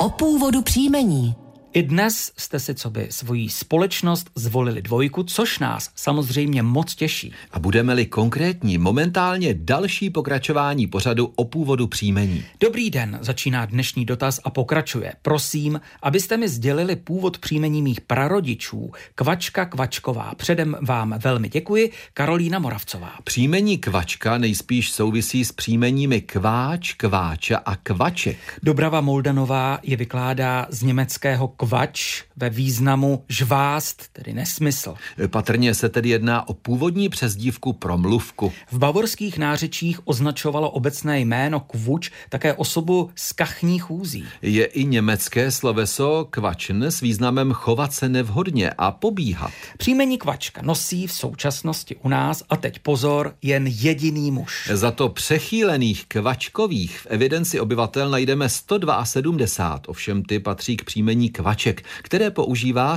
o původu příjmení. I dnes jste si coby svoji společnost zvolili dvojku, což nás samozřejmě moc těší. A budeme-li konkrétní, momentálně další pokračování pořadu o původu příjmení. Dobrý den, začíná dnešní dotaz a pokračuje. Prosím, abyste mi sdělili původ příjmení mých prarodičů. Kvačka Kvačková. Předem vám velmi děkuji. Karolína Moravcová. Příjmení Kvačka nejspíš souvisí s příjmeními Kváč, Kváča a Kvaček. Dobrava Moldanová je vykládá z německého kvač ve významu žvást, tedy nesmysl. Patrně se tedy jedná o původní přezdívku pro mluvku. V bavorských nářečích označovalo obecné jméno kvuč také osobu z kachní chůzí. Je i německé sloveso kvačen s významem chovat se nevhodně a pobíhat. Příjmení Kvačka nosí v současnosti u nás, a teď pozor, jen jediný muž. Za to přechýlených Kvačkových v evidenci obyvatel najdeme 172, ovšem ty patří k příjmení Kvaček, které používá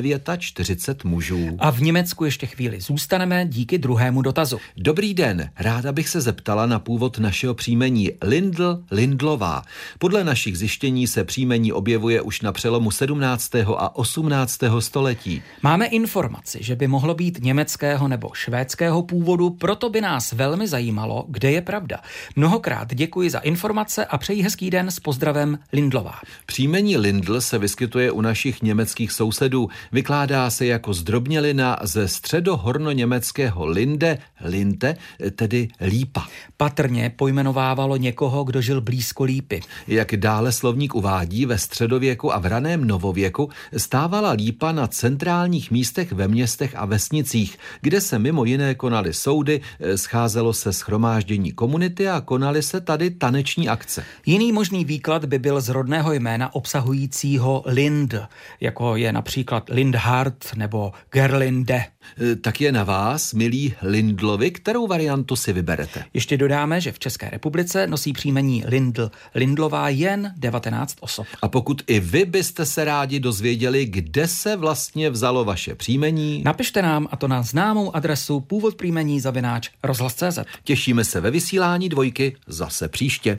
149 mužů. A v Německu ještě chvíli zůstaneme díky druhému dotazu. Dobrý den, ráda bych se zeptala na původ našeho příjmení Lindl, Lindlová. Podle našich zjištění se příjmení objevuje už na přelomu 17. a 18. století. Máme informaci, že by mohlo být německého nebo švédského původu, proto by nás velmi zajímalo, kde je pravda. Mnohokrát děkuji za informace a přeji hezký den s pozdravem Lindlová. Příjmení Lindl se vyskytuje u našich německých sousedů. Vykládá se jako zdrobnělina ze středohornoněmeckého linde, linte, tedy lípa. Patrně pojmenovávalo někoho, kdo žil blízko lípy. Jak dále slovník uvádí, ve středověku a v raném novověku stávala lípa na centrálních místech ve městech a vesnicích, kde se mimo jiné konaly soudy, scházelo se shromáždění komunity a konaly se tady taneční akce. Jiný možný výklad by byl z rodného jména obsahujícího Lind, jako je například Lindhard nebo Gerlinde. Tak je na vás, milí Lindlovi, kterou variantu si vyberete. Ještě dodáme, že v České republice nosí příjmení Lindl, Lindlová jen 19 osob. A pokud i vy byste se rádi dozvěděli, kde se vlastně vzalo vaše příjmení, napište nám, a to na známou adresu původpříjmení @rozhlas.cz. Těšíme se ve vysílání dvojky zase příště.